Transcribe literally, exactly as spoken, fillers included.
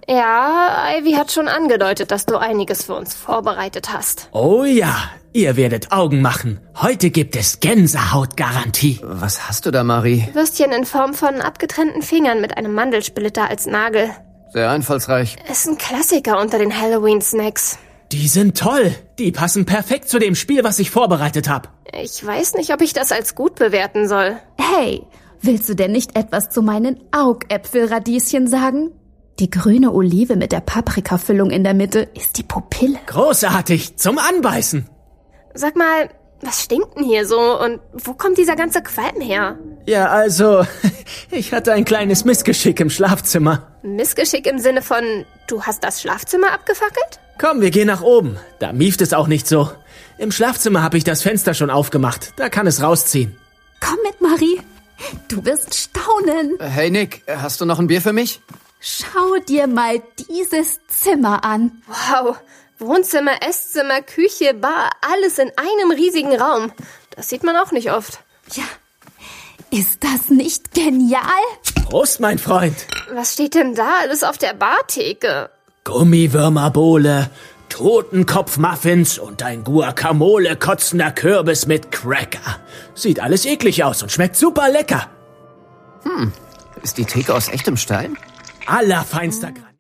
Ja, Ivy hat schon angedeutet, dass du einiges für uns vorbereitet hast. Oh ja, ihr werdet Augen machen. Heute gibt es Gänsehautgarantie. Was hast du da, Marie? Würstchen in Form von abgetrennten Fingern mit einem Mandelsplitter als Nagel. Sehr einfallsreich. Ist ein Klassiker unter den Halloween-Snacks. Die sind toll. Die passen perfekt zu dem Spiel, was ich vorbereitet habe. Ich weiß nicht, ob ich das als gut bewerten soll. Hey, willst du denn nicht etwas zu meinen Augäpfelradieschen sagen? Die grüne Olive mit der Paprikafüllung in der Mitte ist die Pupille. Großartig, zum Anbeißen. Sag mal, was stinkt denn hier so und wo kommt dieser ganze Qualm her? Ja, also, ich hatte ein kleines Missgeschick im Schlafzimmer. Missgeschick im Sinne von, du hast das Schlafzimmer abgefackelt? Komm, wir gehen nach oben. Da mieft es auch nicht so. Im Schlafzimmer habe ich das Fenster schon aufgemacht. Da kann es rausziehen. Komm mit, Marie. Du wirst staunen. Hey Nick, hast du noch ein Bier für mich? Schau dir mal dieses Zimmer an. Wow, Wohnzimmer, Esszimmer, Küche, Bar, alles in einem riesigen Raum. Das sieht man auch nicht oft. Ja, ist das nicht genial? Prost, mein Freund. Was steht denn da alles auf der Bartheke? Gummiwürmerbowle, Totenkopfmuffins und ein Guacamole kotzender Kürbis mit Cracker. Sieht alles eklig aus und schmeckt super lecker. Hm, ist die Theke aus echtem Stein? Allerfeinster Granit.